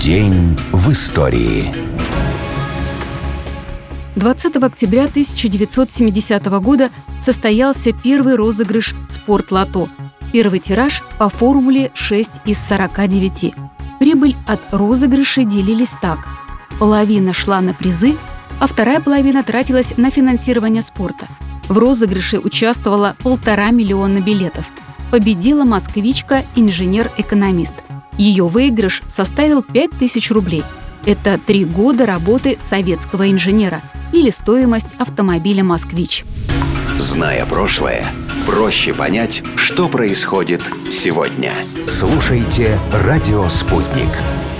День в истории. 20 октября 1970 года состоялся первый розыгрыш «Спорт-лото». Первый тираж по формуле 6 из 49. Прибыль от розыгрышей делились так. Половина шла на призы, а вторая половина тратилась на финансирование спорта. В розыгрыше участвовало 1,5 миллиона билетов. Победила москвичка, инженер-экономист. Ее выигрыш составил 5000 рублей. Это 3 года работы советского инженера или стоимость автомобиля «Москвич». Зная прошлое, проще понять, что происходит сегодня. Слушайте «Радио Спутник».